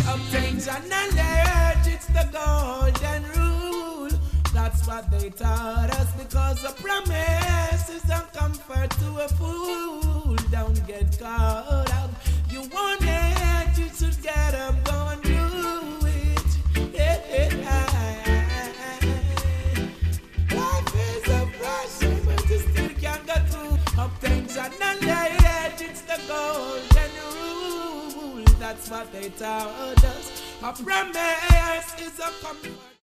Obtain knowledge, it's the golden rule. That's what they taught us, because a promise is a comfort to a fool. Don't get caught up. You want it, you should get up, go and do it. Life is a pressure, but you still can't go through. Obtain knowledge, it's the golden rule. That's what they taught us. A promise is a comfort.